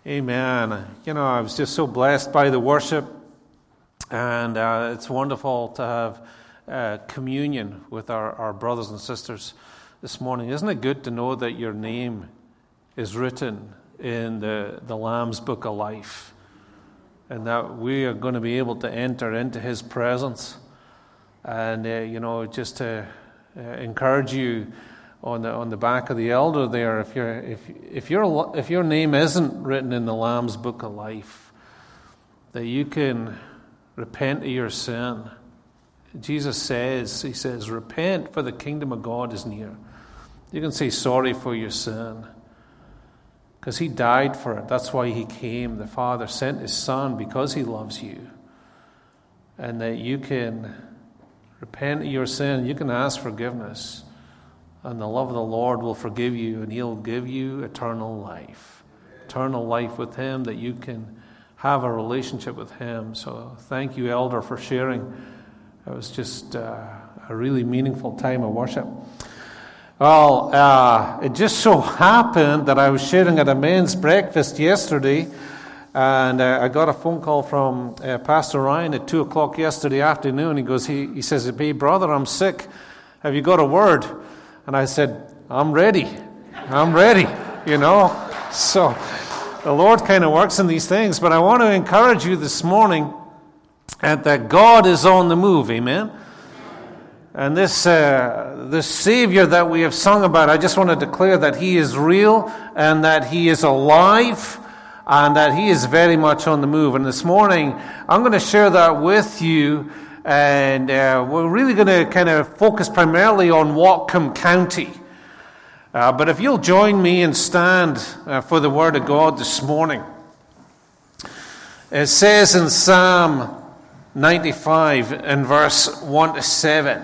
Amen. I was just so blessed by the worship, and it's wonderful to have communion with our brothers and sisters this morning. Isn't it good to know that your name is written in the Lamb's Book of Life, and that we are going to be able to enter into His presence, and just to encourage you on the back of the elder there, if your name isn't written in the Lamb's Book of Life, that you can repent of your sin. Jesus says, repent, for the kingdom of God is near. You can say sorry for your sin, because He died for it. That's why He came. The Father sent His Son because He loves you, and that you can repent of your sin. You can ask forgiveness, and the love of the Lord will forgive you, and He'll give you eternal life with Him, that you can have a relationship with Him. So thank you, Elder, for sharing. It was just a really meaningful time of worship. Well, it just so happened that I was sharing at a men's breakfast yesterday, and I got a phone call from Pastor Ryan at 2 o'clock yesterday afternoon. He says, "Hey, brother, I'm sick. Have you got a word?" And I said, I'm ready, So the Lord kind of works in these things. But I want to encourage you this morning that God is on the move, amen? And this Savior that we have sung about, I just want to declare that He is real and that He is alive and that He is very much on the move. And this morning, I'm going to share that with you. And we're really going to kind of focus primarily on Whatcom County. But if you'll join me and stand for the Word of God this morning. It says in Psalm 95 and verse 1 to 7.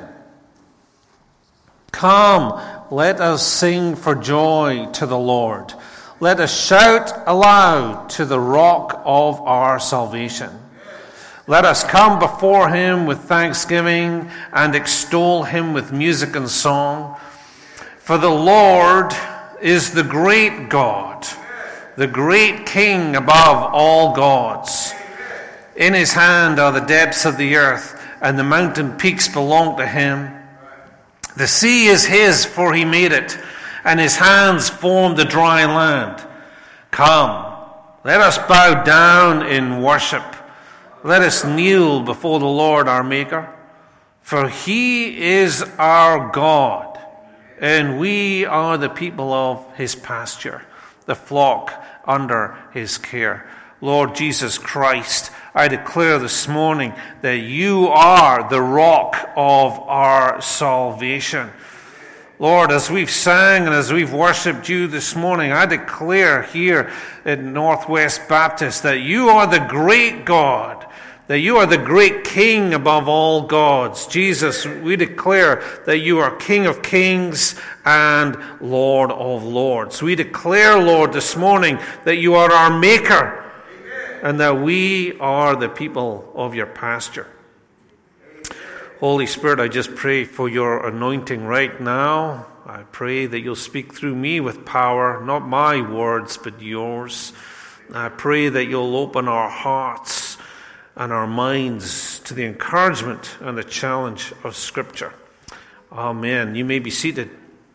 Come, let us sing for joy to the Lord. Let us shout aloud to the rock of our salvation. Let us come before Him with thanksgiving and extol Him with music and song. For the Lord is the great God, the great King above all gods. In His hand are the depths of the earth, and the mountain peaks belong to Him. The sea is His, for He made it, and His hands formed the dry land. Come, let us bow down in worship. Let us kneel before the Lord our Maker, for He is our God, and we are the people of His pasture, the flock under His care. Lord Jesus Christ, I declare this morning that You are the rock of our salvation. Lord, as we've sang and as we've worshipped You this morning, I declare here at Northwest Baptist that You are the great God, that You are the great King above all gods. Jesus, we declare that You are King of kings and Lord of lords. We declare, Lord, this morning that You are our Maker, and that we are the people of Your pasture. Holy Spirit, I just pray for Your anointing right now. I pray that You'll speak through me with power, not my words, but Yours. I pray that You'll open our hearts and our minds to the encouragement and the challenge of Scripture. Amen. You may be seated.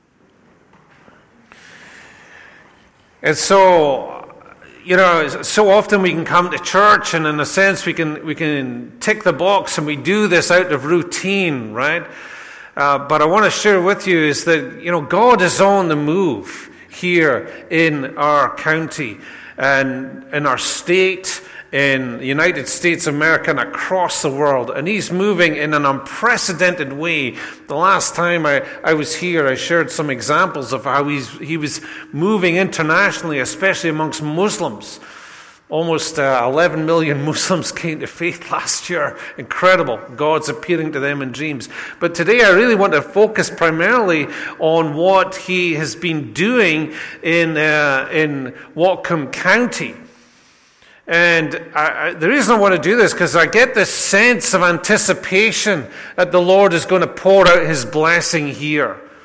And so, so often we can come to church, and in a sense we can tick the box, and we do this out of routine, right? But I want to share with you is that, God is on the move here in our county and in our state, in the United States of America and across the world. And He's moving in an unprecedented way. The last time I was here, I shared some examples of how he was moving internationally, especially amongst Muslims. Almost 11 million Muslims came to faith last year. Incredible. God's appealing to them in dreams. But today I really want to focus primarily on what He has been doing in Whatcom County. And the reason I want to do this, because I get this sense of anticipation that the Lord is going to pour out His blessing here.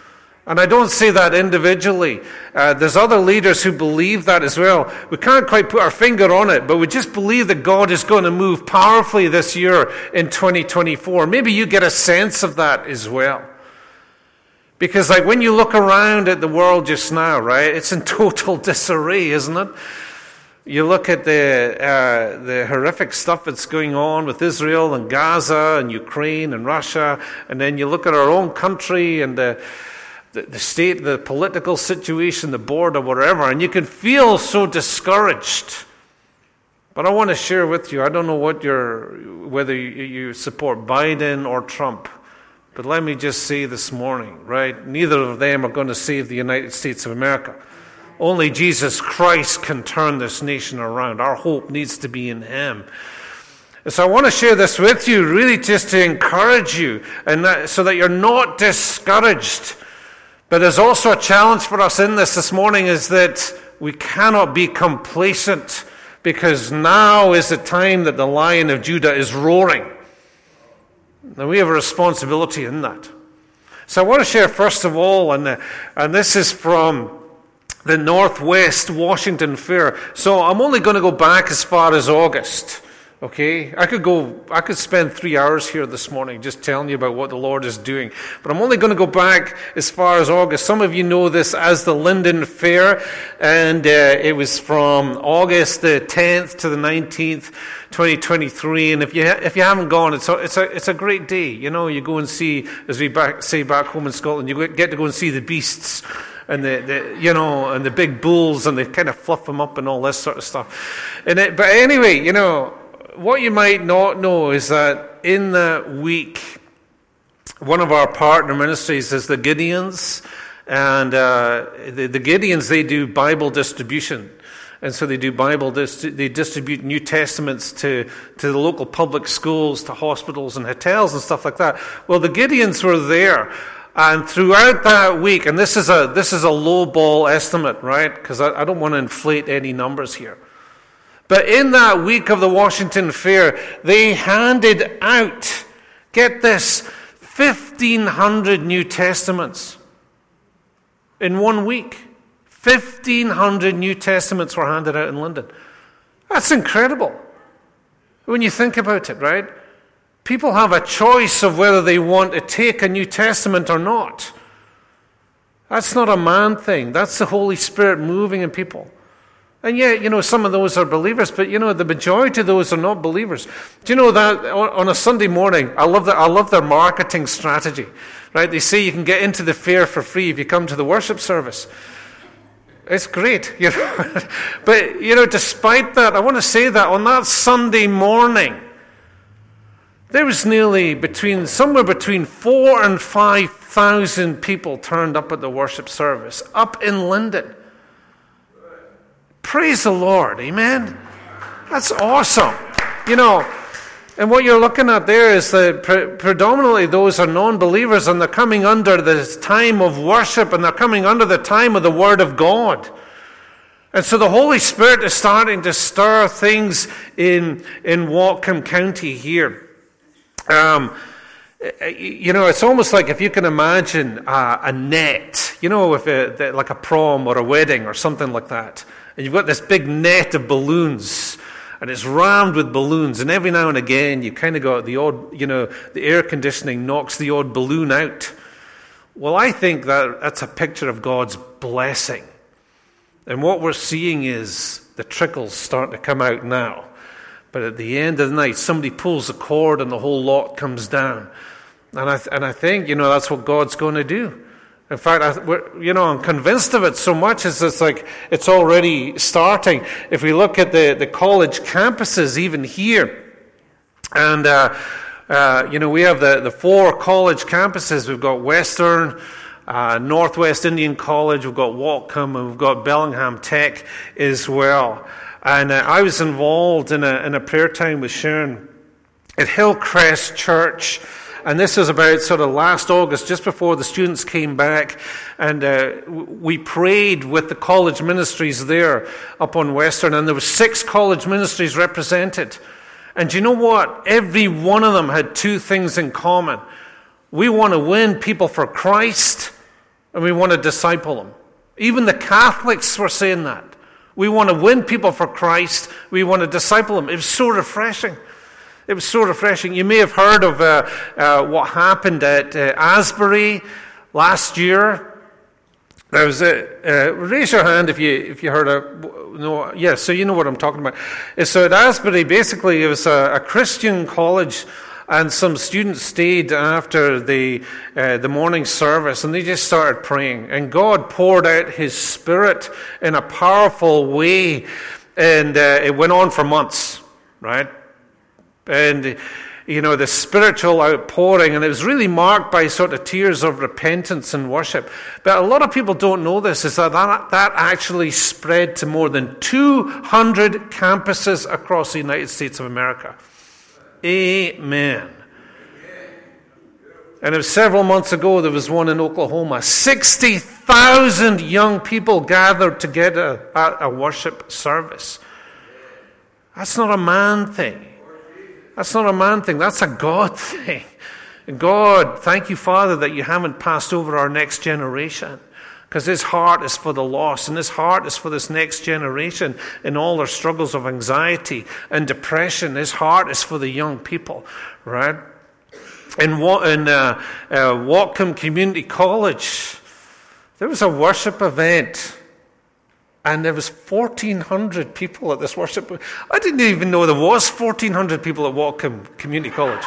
And I don't say that individually. There's other leaders who believe that as well. We can't quite put our finger on it, but we just believe that God is going to move powerfully this year in 2024. Maybe you get a sense of that as well. Because like when you look around at the world just now, right, it's in total disarray, isn't it? You look at the horrific stuff that's going on with Israel and Gaza and Ukraine and Russia, and then you look at our own country and the state, the political situation, the border, whatever, and you can feel so discouraged. But I want to share with you, I don't know whether you support Biden or Trump, but let me just say this morning, right, neither of them are going to save the United States of America. Only Jesus Christ can turn this nation around. Our hope needs to be in Him. So I want to share this with you, really just to encourage you, and so that you're not discouraged. But there's also a challenge for us in this morning, is that we cannot be complacent, because now is the time that the Lion of Judah is roaring. And we have a responsibility in that. So I want to share first of all, and this is from the Northwest Washington Fair. So I'm only going to go back as far as August. Okay, I could spend 3 hours here this morning just telling you about what the Lord is doing. But I'm only going to go back as far as August. Some of you know this as the Linden Fair, and it was from August the 10th to the 19th, 2023. And if you haven't gone, it's a great day. You know, you go and see, as we say back home in Scotland, you get to go and see the beasts. And and the big bulls, and they kind of fluff them up and all this sort of stuff. But anyway, you know, what you might not know is that in that week, one of our partner ministries is the Gideons, and the Gideons, they do Bible distribution. And so they do they distribute New Testaments to the local public schools, to hospitals and hotels and stuff like that. Well, the Gideons were there. And throughout that week, and this is a low ball estimate, right? Because I don't want to inflate any numbers here. But in that week of the Washington Fair, they handed out, get this, 1,500 New Testaments in 1 week. 1,500 New Testaments were handed out in London. That's incredible when you think about it, right? People have a choice of whether they want to take a New Testament or not. That's not a man thing. That's the Holy Spirit moving in people. And yet, you know, some of those are believers, but, you know, the majority of those are not believers. Do you know that on a Sunday morning, I love their marketing strategy, right? They say you can get into the fair for free if you come to the worship service. It's great, you know. But, you know, despite that, I want to say that on that Sunday morning, there was somewhere between 4,000 and 5,000 people turned up at the worship service, up in London. Praise the Lord, amen? That's awesome. You know, and what you're looking at there is that predominantly those are non-believers, and they're coming under this time of worship, and they're coming under the time of the Word of God. And so the Holy Spirit is starting to stir things in Whatcom County here. You know, it's almost like if you can imagine a net, you know, like a prom or a wedding or something like that. And you've got this big net of balloons, and it's rammed with balloons, and every now and again you kind of got the odd, you know, the air conditioning knocks the odd balloon out. Well, I think that's a picture of God's blessing. And what we're seeing is the trickles starting to come out now. But at the end of the night, somebody pulls the cord and the whole lot comes down. And I think, you know, that's what God's going to do. In fact, I'm convinced of it so much as it's like it's already starting. If we look at the college campuses, even here, and you know, we have the 4 college campuses. We've got Western, Northwest Indian College, we've got Whatcom, and we've got Bellingham Tech as well. And I was involved in a prayer time with Sharon at Hillcrest Church. And this was about sort of last August, just before the students came back. And we prayed with the college ministries there up on Western. And there were 6 college ministries represented. And do you know what? Every one of them had 2 things in common. We want to win people for Christ, and we want to disciple them. Even the Catholics were saying that. We want to win people for Christ. We want to disciple them. It was so refreshing. It was so refreshing. You may have heard of what happened at Asbury last year. There was raise your hand if you heard no. Yeah, so you know what I'm talking about. So at Asbury, basically, it was a Christian college, and some students stayed after the morning service, and they just started praying, and God poured out His Spirit in a powerful way, and it went on for months, right? And the spiritual outpouring, and it was really marked by sort of tears of repentance and worship. But a lot of people don't know this, is that actually spread to more than 200 campuses across the United States of America. Amen. And it was several months ago, there was one in Oklahoma. 60,000 young people gathered together at a worship service. That's not a man thing. That's not a man thing. That's a God thing. God, thank you, Father, that you haven't passed over our next generation, because His heart is for the lost, and His heart is for this next generation in all their struggles of anxiety and depression. His heart is for the young people, right? In Whatcom Community College, there was a worship event, and there was 1,400 people at this worship. I didn't even know there was 1,400 people at Whatcom Community College.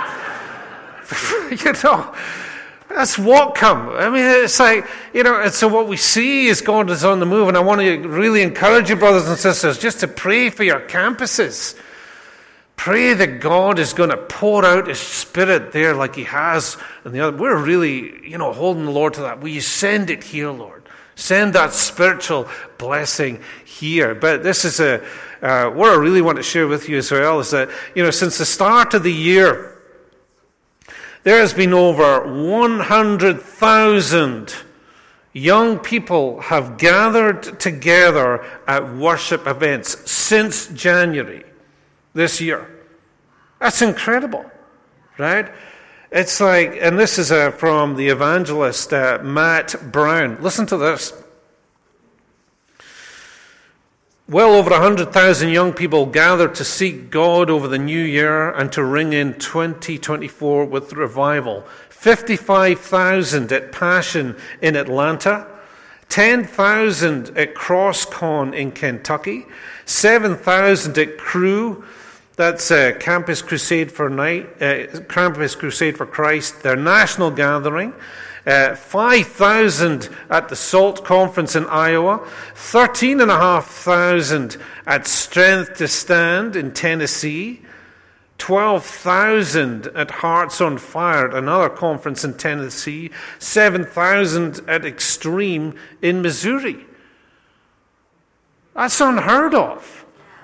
That's Whatcom. I mean, it's like, and so what we see is God is on the move, and I want to really encourage you, brothers and sisters, just to pray for your campuses. Pray that God is going to pour out His Spirit there like He has in the other. We're really, holding the Lord to that. Will you send it here, Lord? Send that spiritual blessing here. But this is what I really want to share with you as well is that, since the start of the year, there has been over 100,000 young people have gathered together at worship events since January this year. That's incredible, right? It's like, and this is from the evangelist Matt Brown. Listen to this. Well over 100,000 young people gathered to seek God over the new year and to ring in 2024 with revival. 55,000 at Passion in Atlanta, 10,000 at CrossCon in Kentucky, 7,000 at Crew. That's Campus Crusade for Christ, their national gathering. 5,000 at the SALT conference in Iowa. 13,500 at Strength to Stand in Tennessee. 12,000 at Hearts on Fire, another conference in Tennessee. 7,000 at Extreme in Missouri. That's unheard of.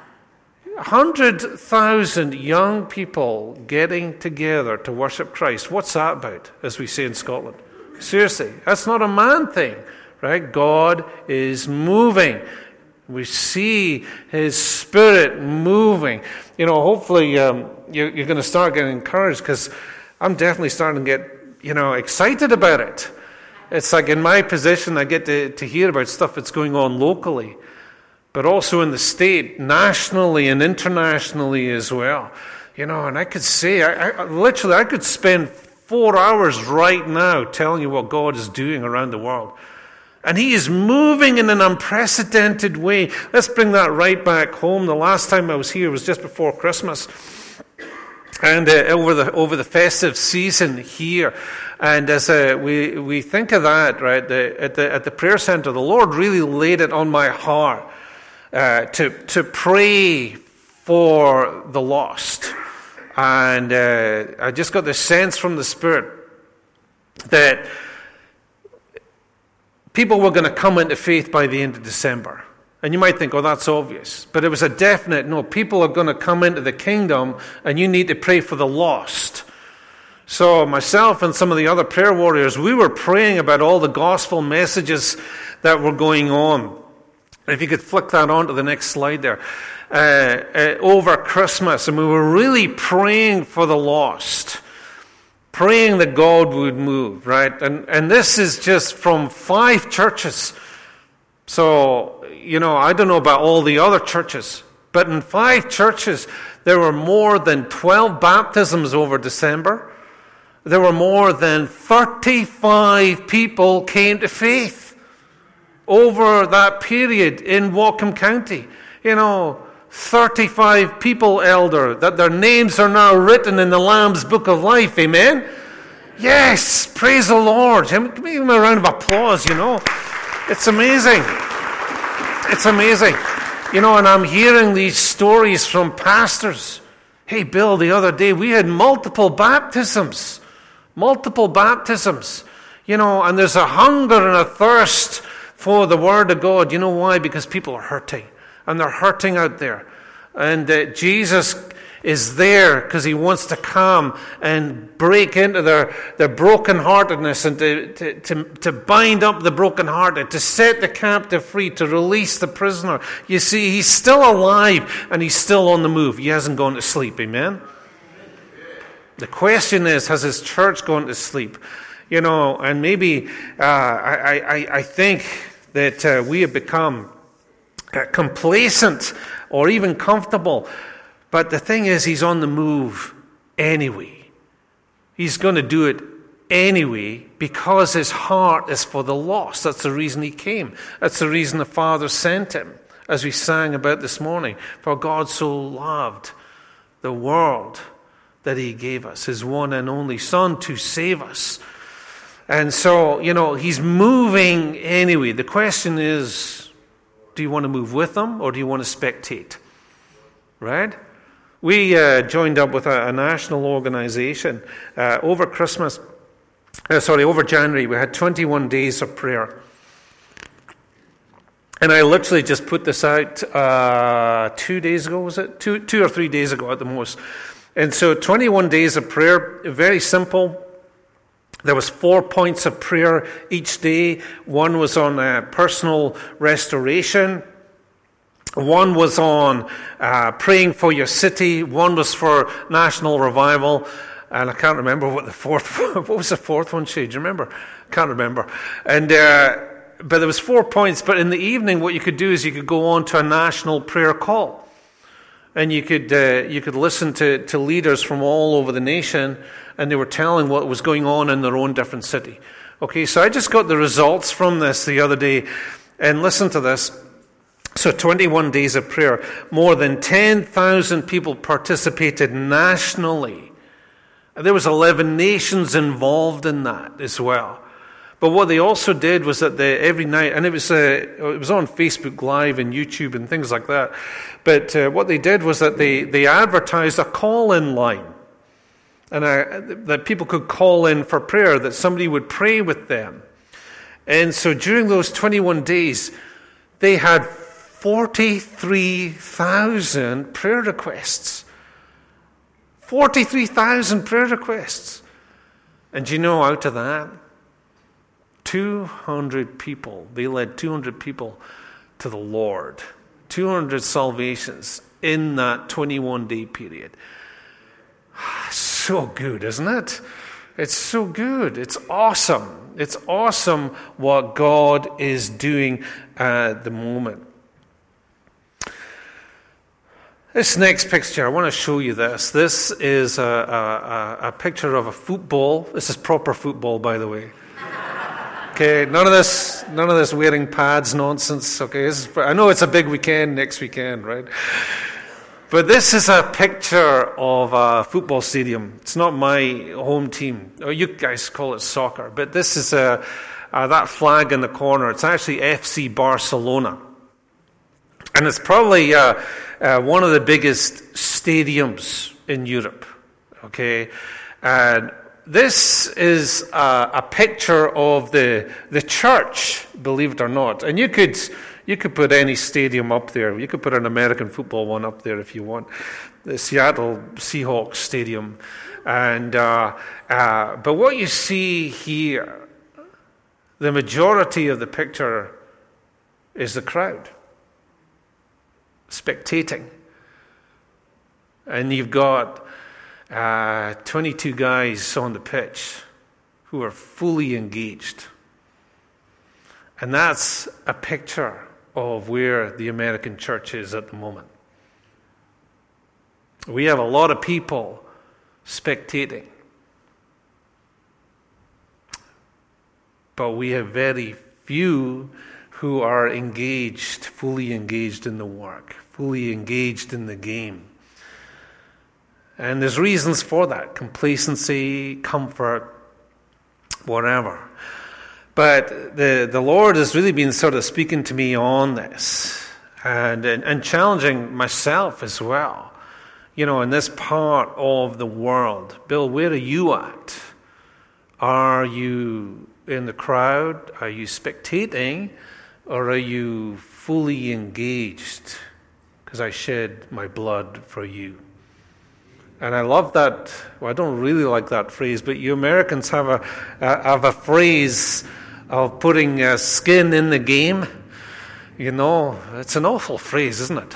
100,000 young people getting together to worship Christ. What's that about, as we say in Scotland? Seriously, that's not a man thing, right? God is moving. We see His Spirit moving. Hopefully you're going to start getting encouraged, because I'm definitely starting to get, excited about it. It's like in my position, I get to hear about stuff that's going on locally, but also in the state, nationally and internationally as well. And I could say, I could spend 4 hours right now telling you what God is doing around the world. And He is moving in an unprecedented way. Let's bring that right back home. The last time I was here was just before Christmas, and over the festive season here. And as we think of that, right, at the prayer center, the Lord really laid it on my heart to pray for the lost. And I just got this sense from the Spirit that people were going to come into faith by the end of December. And you might think, oh, that's obvious. But it was a definite, no, people are going to come into the kingdom, and you need to pray for the lost. So myself and some of the other prayer warriors, we were praying about all the gospel messages that were going on. If you could flick that on to the next slide there. Over Christmas, and we were really praying for the lost. praying that God would move, right? And this is just from 5 churches. So, I don't know about all the other churches, but in 5 churches, there were more than 12 baptisms over December. There were more than 35 people came to faith over that period in Whatcom County. 35 people, Elder, that their names are now written in the Lamb's Book of Life. Amen? Yes, praise the Lord. Give him a round of applause, It's amazing. It's amazing. And I'm hearing these stories from pastors. Hey, Bill, the other day we had multiple baptisms. And there's a hunger and a thirst for the Word of God. You know why? Because people are hurting. And they're hurting out there. And Jesus is there because he wants to come and break into their brokenheartedness and to bind up the brokenhearted, to set the captive free, to release the prisoner. You see, he's still alive and he's still on the move. He hasn't gone to sleep. Amen? The question is, has his church gone to sleep? And maybe I think that we have become complacent or even comfortable. But the thing is, he's on the move anyway. He's going to do it anyway because his heart is for the lost. That's the reason he came. That's the reason the Father sent him, as we sang about this morning. For God so loved the world that he gave us his one and only Son to save us. And so, he's moving anyway. The question is, do you want to move with them or do you want to spectate? Right? We joined up with a national organization over January. We had 21 days of prayer. And I literally just put this out 2 days ago, was it? 2 or 3 days ago at the most. And so 21 days of prayer, very simple. There was 4 points of prayer each day. One was on personal restoration. One was on praying for your city. One was for national revival. And I can't remember what was the fourth one, Shay? Do you remember? I can't remember. And but there was 4 points. But in the evening, what you could do is you could go on to a national prayer call. And you could listen to leaders from all over the nation, and they were telling what was going on in their own different city. Okay, so I just got the results from this the other day, and listen to this. So 21 days of prayer, more than 10,000 people participated nationally. There was 11 nations involved in that as well. But what they also did was that every night, and it was on Facebook Live and YouTube and things like that. But what they did was that they advertised a call-in line, and that people could call in for prayer, that somebody would pray with them. And so during those 21 days, they had 43,000 prayer requests. 43,000 prayer requests. And do you know, out of that, 200 people, they led 200 people to the Lord. 200 salvations in that 21-day period. So good, isn't it? It's so good. It's awesome. It's awesome what God is doing at the moment. This next picture, I want to show you this. This is a picture of a football. This is proper football, by the way. Okay, none of this wearing pads nonsense. Okay, I know it's a big weekend next weekend, right? But this is a picture of a football stadium. It's not my home team. Oh, you guys call it soccer, but this is that flag in the corner. It's actually FC Barcelona, and it's probably one of the biggest stadiums in Europe. Okay, and this is a picture of the church, believe it or not. And you could put any stadium up there. You could put an American football one up there if you want. The Seattle Seahawks Stadium. And but what you see here, the majority of the picture is the crowd spectating. And you've got 22 guys on the pitch who are fully engaged. And that's a picture of where the American church is at the moment. We have a lot of people spectating, but we have very few who are engaged, fully engaged in the work, fully engaged in the game. And there's reasons for that: complacency, comfort, whatever. But the Lord has really been sort of speaking to me on this and challenging myself as well. You know, in this part of the world, Bill, where are you at? Are you in the crowd? Are you spectating? Or are you fully engaged? Because I shed my blood for you. And I love that. Well, I don't really like that phrase, but you Americans have a phrase of putting skin in the game. You know, it's an awful phrase, isn't it?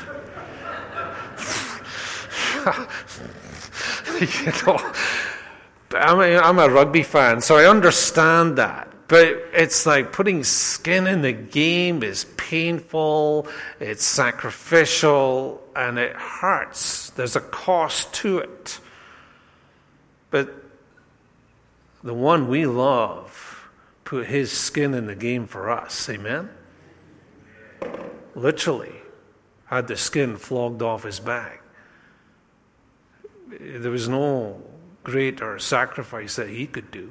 You know, I'm a rugby fan, so I understand that. But it's like putting skin in the game is painful, it's sacrificial, and it hurts. There's a cost to it. But the one we love put his skin in the game for us, amen? Literally had the skin flogged off his back. There was no greater sacrifice that he could do.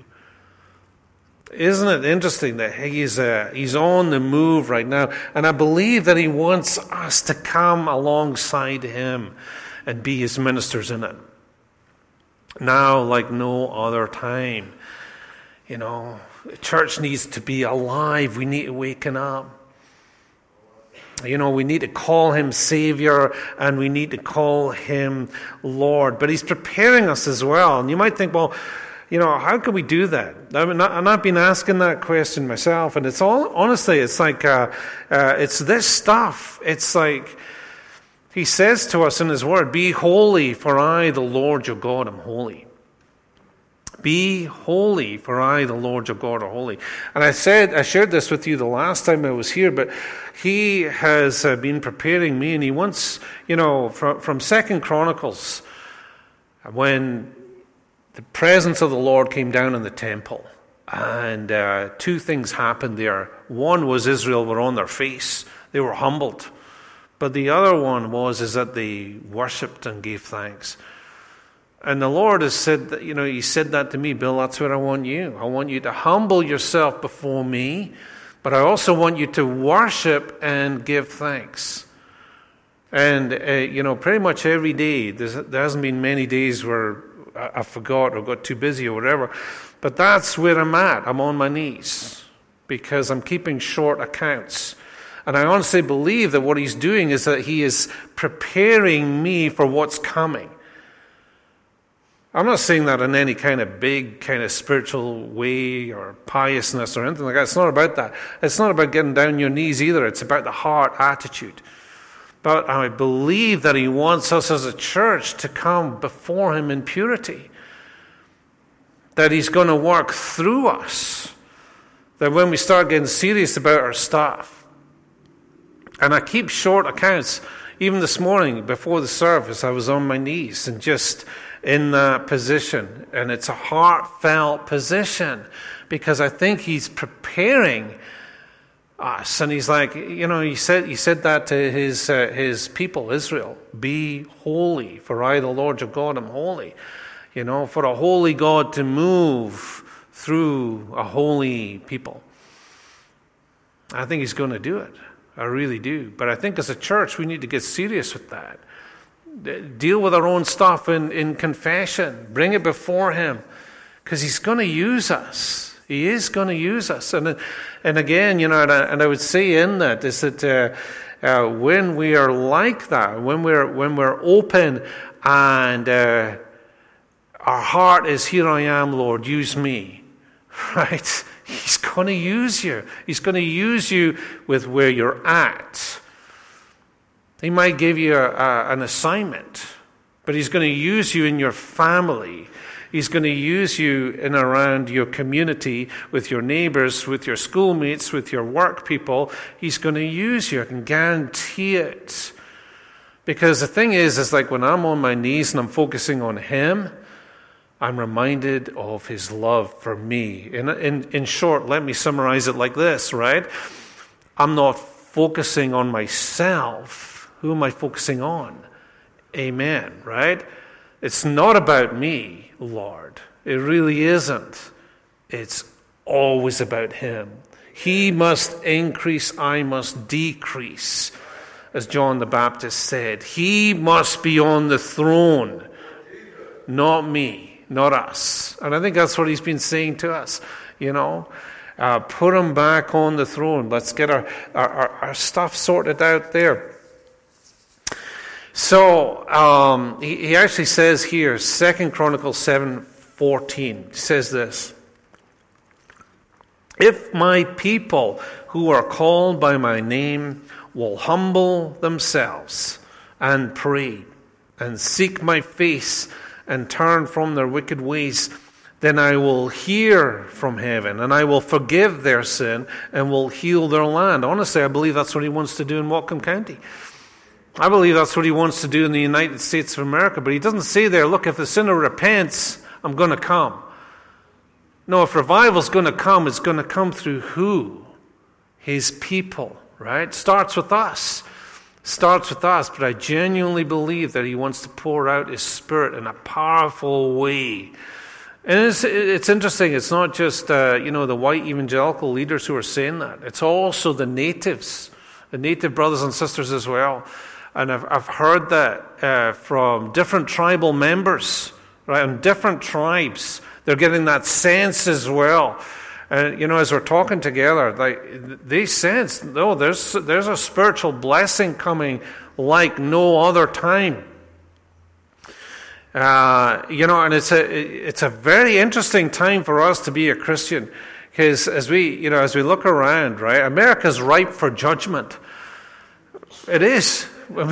Isn't it interesting that he's on the move right now? And I believe that he wants us to come alongside him and be his ministers in it. Now, like no other time. You know, the church needs to be alive. We need to waken up. You know, we need to call him Savior and we need to call him Lord. But he's preparing us as well. And you might think, well, you know, how can we do that? I've been asking that question myself, and it's all, honestly, it's like, it's this stuff. It's like, he says to us in his word, be holy, for I, the Lord your God, am holy. Be holy, for I, the Lord your God, are holy. And I shared this with you the last time I was here, but he has been preparing me, and he wants, you know, from 2 Chronicles, when the presence of the Lord came down in the temple, and two things happened there. One was Israel were on their face. They were humbled. But the other one is that they worshipped and gave thanks. And the Lord has said that, you know, he said that to me, Bill, that's what I want you. I want you to humble yourself before me, but I also want you to worship and give thanks. And, you know, pretty much every day, there hasn't been many days where I forgot or got too busy or whatever. But that's where I'm at. I'm on my knees because I'm keeping short accounts. And I honestly believe that what he's doing is that he is preparing me for what's coming. I'm not saying that in any kind of big, kind of spiritual way or piousness or anything like that. It's not about that. It's not about getting down on your knees either. It's about the heart attitude. But I believe that he wants us as a church to come before him in purity. That he's going to work through us. That when we start getting serious about our stuff. And I keep short accounts. Even this morning, before the service, I was on my knees and just in that position. And it's a heartfelt position. Because I think he's preparing us, and he's like, you know, he said that to his people, Israel. Be holy, for I, the Lord your God, am holy. You know, for a holy God to move through a holy people. I think he's going to do it. I really do. But I think as a church, we need to get serious with that. Deal with our own stuff in confession. Bring it before him, because he's going to use us. He is going to use us. And again, you know, and I would say in that is that when we are like that, when we're open and our heart is, here I am, Lord, use me, right? He's going to use you. He's going to use you with where you're at. He might give you an assignment But he's going to use you in your family. He's going to use you in around your community, with your neighbors, with your schoolmates, with your work people. He's going to use you. I can guarantee it. Because the thing is like when I'm on my knees and I'm focusing on him, I'm reminded of his love for me. In short, let me summarize it like this, right? I'm not focusing on myself. Who am I focusing on? Amen, right? It's not about me, Lord. It really isn't. It's always about him. He must increase, I must decrease. As John the Baptist said, he must be on the throne, not me, not us. And I think that's what he's been saying to us, Put him back on the throne. Let's get our stuff sorted out there. So he actually says here, 2 Chronicles 7:14, says this: if my people who are called by my name will humble themselves and pray and seek my face and turn from their wicked ways, then I will hear from heaven and I will forgive their sin and will heal their land. Honestly, I believe that's what he wants to do in Whatcom County. I believe that's what he wants to do in the United States of America. But he doesn't say there, look, if the sinner repents, I'm going to come. No, if revival's going to come, it's going to come through who? His people, right? Starts with us. But I genuinely believe that he wants to pour out his Spirit in a powerful way. And it's interesting. It's not just, the white evangelical leaders who are saying that. It's also the natives, the native brothers and sisters as well. And I've heard that from different tribal members, right, and different tribes. They're getting that sense as well. And, as we're talking together, they sense, there's a spiritual blessing coming like no other time. And it's a very interesting time for us to be a Christian. Because as we look around, right, America's ripe for judgment. It is.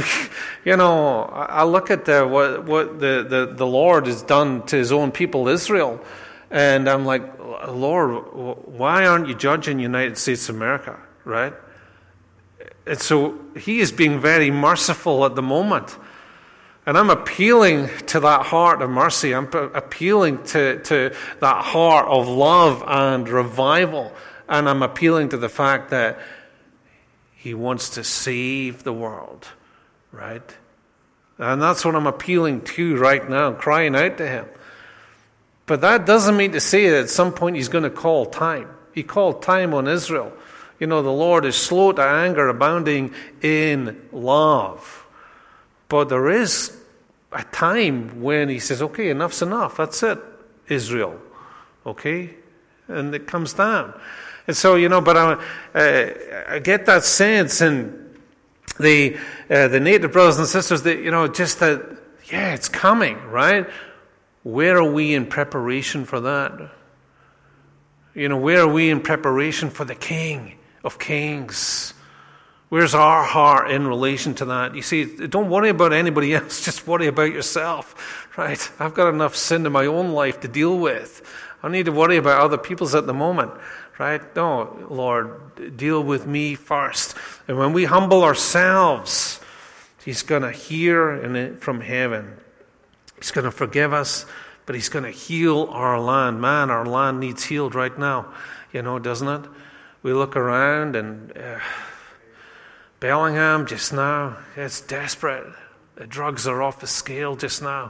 I look at what the Lord has done to his own people, Israel, and I'm like, Lord, why aren't you judging United States of America, right? And so he is being very merciful at the moment. And I'm appealing to that heart of mercy. I'm appealing to that heart of love and revival. And I'm appealing to the fact that he wants to save the world. Right? And that's what I'm appealing to right now, crying out to him. But that doesn't mean to say that at some point he's going to call time. He called time on Israel. The Lord is slow to anger, abounding in love. But there is a time when he says, okay, enough's enough. That's it, Israel. Okay? And it comes down. And so, but I get that sense, and the native brothers and sisters, just that, it's coming, right? Where are we in preparation for that? Where are we in preparation for the King of Kings? Where's our heart in relation to that? You see, don't worry about anybody else, just worry about yourself, right? I've got enough sin in my own life to deal with. I don't need to worry about other people's at the moment. Right? No, Lord, deal with me first. And when we humble ourselves, he's going to hear from heaven. He's going to forgive us, but he's going to heal our land. Man, our land needs healed right now, doesn't it? We look around and Bellingham just now, it's desperate. The drugs are off the scale just now.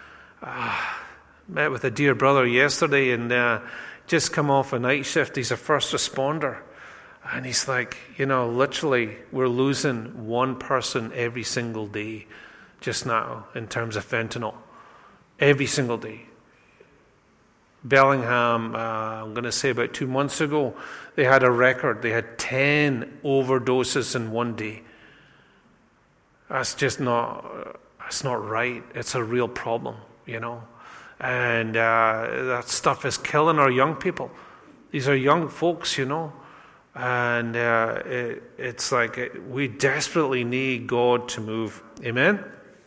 Met with a dear brother yesterday and just come off a night shift. He's a first responder. And he's like, literally, we're losing one person every single day just now in terms of fentanyl. Every single day. Bellingham, I'm going to say about 2 months ago, they had a record. They had 10 overdoses in one day. That's not right. It's a real problem, And that stuff is killing our young people. These are young folks, And it's like we desperately need God to move. Amen?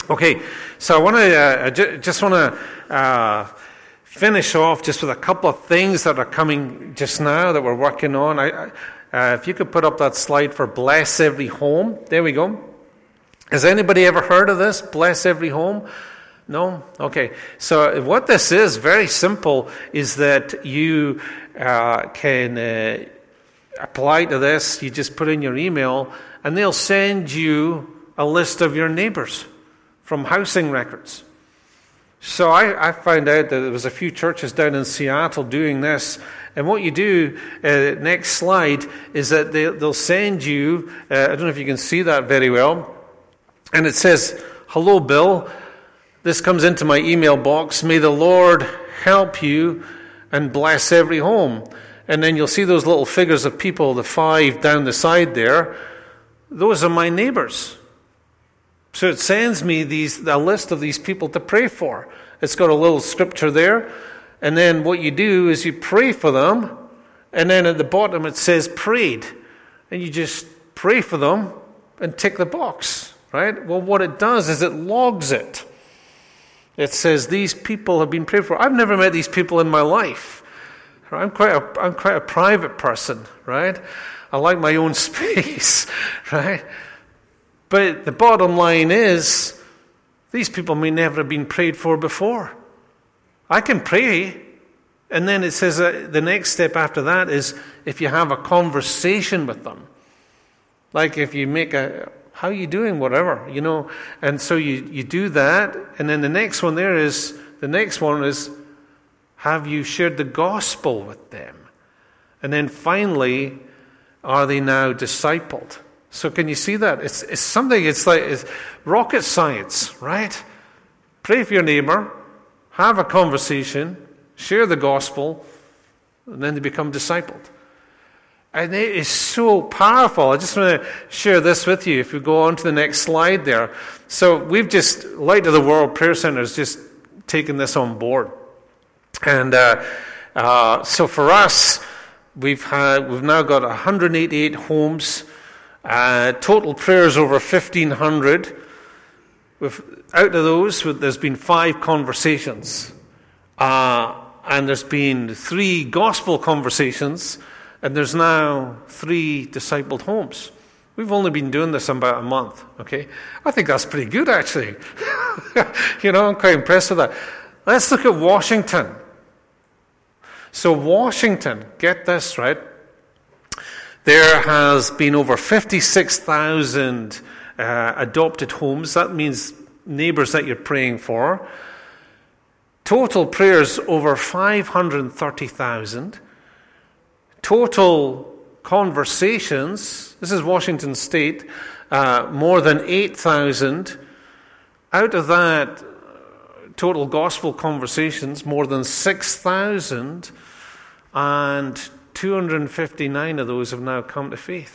Okay, so I want to just want to finish off just with a couple of things that are coming just now that we're working on. If you could put up that slide for Bless Every Home. There we go. Has anybody ever heard of this? Bless Every Home? No? Okay. So what this is, very simple, is that you can apply to this. You just put in your email, and they'll send you a list of your neighbors from housing records. So I found out that there was a few churches down in Seattle doing this. And what you do, next slide, is that they'll send you, I don't know if you can see that very well, and it says, "Hello, Bill. This comes into my email box. May the Lord help you and bless every home." And then you'll see those little figures of people, the 5 down the side there. Those are my neighbors. So it sends me a list of these people to pray for. It's got a little scripture there. And then what you do is you pray for them. And then at the bottom it says prayed. And you just pray for them and tick the box, right? Well, what it does is it logs it. It says these people have been prayed for. I've never met these people in my life. I'm quite a private person, right? I like my own space, right? But the bottom line is, these people may never have been prayed for before. I can pray, and then it says the next step after that is if you have a conversation with them. Like if you make how are you doing, whatever, And so you do that, and then the next one is, have you shared the gospel with them? And then finally, are they now discipled? So can you see that? It's something, it's rocket science, right? Pray for your neighbor, have a conversation, share the gospel, and then they become discipled. And it is so powerful. I just want to share this with you if we go on to the next slide there. So we've just, Light of the World Prayer Center has just taken this on board. And so for us, we've now got 188 homes. Total prayers over 1,500. Out of those, there's been 5 conversations. And there's been 3 gospel conversations. And there's now 3 discipled homes. We've only been doing this about a month, okay? I think that's pretty good, actually. I'm quite impressed with that. Let's look at Washington. So Washington, get this, right? There has been over 56,000 adopted homes. That means neighbors that you're praying for. Total prayers over 530,000. Total conversations, this is Washington State, more than 8,000. Out of that, total gospel conversations, more than 6,000. And 259 of those have now come to faith.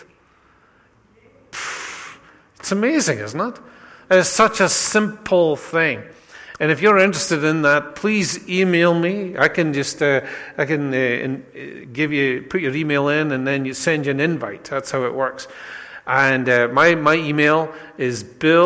It's amazing, isn't it? It's such a simple thing. And if you're interested in that, please email me. I can just put your email in, and then you send you an invite. That's how it works. And my email is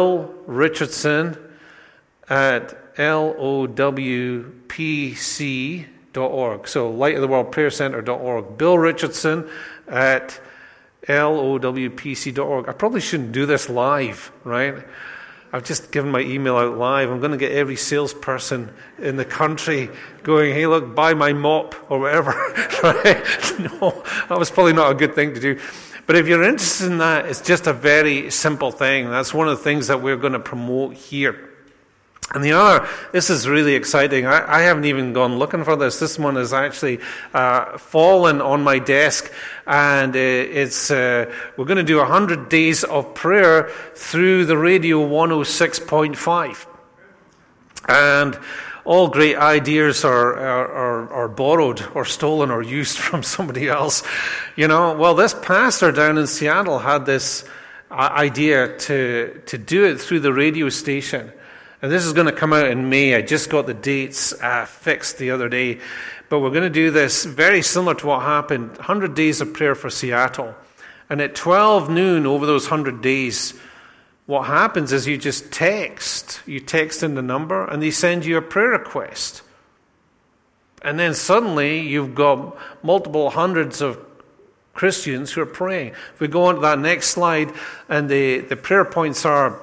billrichardson@lowpc.org. So lightoftheworldprayercenter.org. Bill Richardson at lowpc.org. I probably shouldn't do this live, right? I've just given my email out live. I'm going to get every salesperson in the country going, "Hey, look, buy my mop," or whatever. Right? No, that was probably not a good thing to do. But if you're interested in that, it's just a very simple thing. That's one of the things that we're going to promote here. And the other, this is really exciting. I haven't even gone looking for this. This one has actually fallen on my desk, and we're going to do 100 days of prayer through the Radio 106.5. And all great ideas are borrowed or stolen or used from somebody else. Well, this pastor down in Seattle had this idea to do it through the radio station. And this is going to come out in May. I just got the dates fixed the other day. But we're going to do this very similar to what happened, 100 days of prayer for Seattle. And at 12 noon over those 100 days, what happens is you just text. You text in the number, and they send you a prayer request. And then suddenly you've got multiple hundreds of Christians who are praying. If we go on to that next slide, and the prayer points are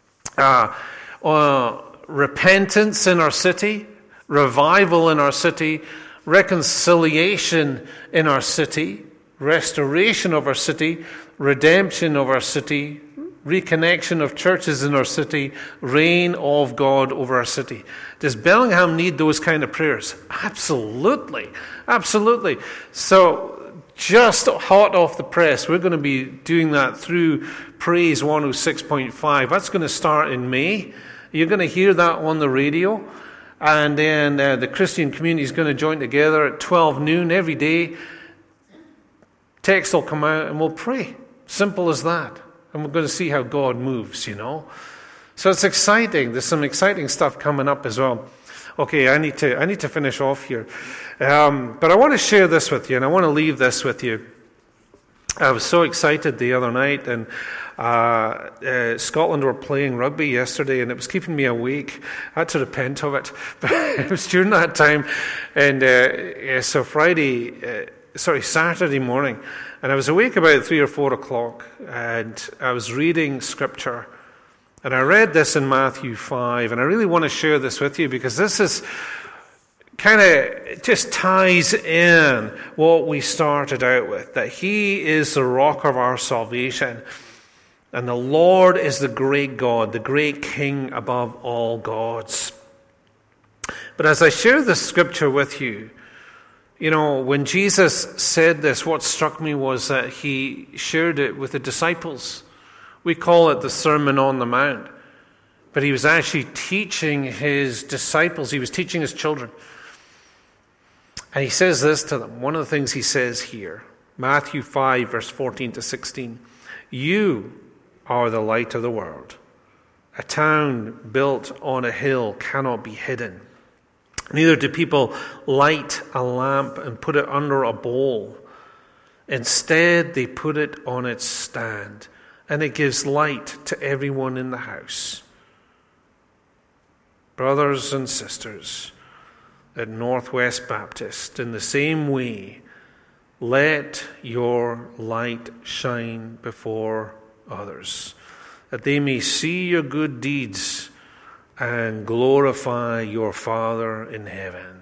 repentance in our city, revival in our city, reconciliation in our city, restoration of our city, redemption of our city, reconnection of churches in our city, reign of God over our city. Does Bellingham need those kind of prayers? Absolutely. Absolutely. So just hot off the press, we're going to be doing that through Praise 106.5. That's going to start in May. You're going to hear that on the radio. And then the Christian community is going to join together at 12 noon every day. Text will come out and we'll pray. Simple as that. And we're going to see how God moves, So it's exciting. There's some exciting stuff coming up as well. Okay, I need to finish off here. But I want to share this with you, and I want to leave this with you. I was so excited the other night, and Scotland were playing rugby yesterday, and it was keeping me awake. I had to repent of it. But it was during that time. And so Saturday morning, and I was awake about 3 or 4 o'clock, and I was reading Scripture. And I read this in Matthew 5, and I really want to share this with you because this is kind of just ties in what we started out with, that He is the rock of our salvation, and the Lord is the great God, the great King above all gods. But as I share this Scripture with you, when Jesus said this, what struck me was that He shared it with the disciples. We call it the Sermon on the Mount. But He was actually teaching His disciples. He was teaching His children. And He says this to them. One of the things He says here, Matthew 5, verse 14 to 16. You are the light of the world. A town built on a hill cannot be hidden. Neither do people light a lamp and put it under a bowl. Instead, they put it on its stand, and it gives light to everyone in the house. Brothers and sisters at Northwest Baptist, in the same way, let your light shine before others, that they may see your good deeds and glorify your Father in heaven.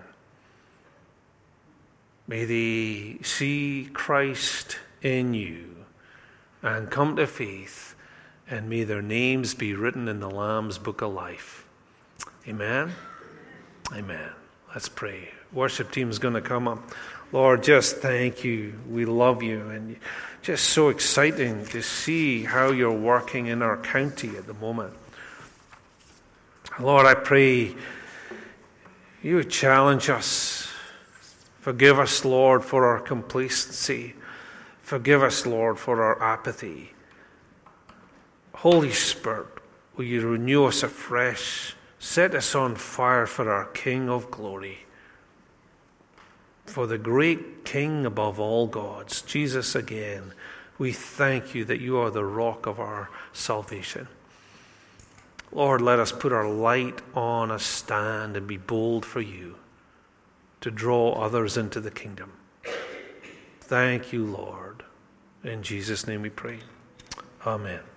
May they see Christ in you and come to faith, and may their names be written in the Lamb's Book of Life. Amen? Amen. Let's pray. Worship team is going to come up. Lord, just thank you. We love you, and just so exciting to see how you're working in our county at the moment. Lord, I pray you would challenge us. Forgive us, Lord, for our complacency. Forgive us, Lord, for our apathy. Holy Spirit, will you renew us afresh? Set us on fire for our King of glory, for the great King above all gods. Jesus, again, we thank you that you are the rock of our salvation. Lord, let us put our light on a stand and be bold for you to draw others into the kingdom. Thank you, Lord. In Jesus' name we pray. Amen.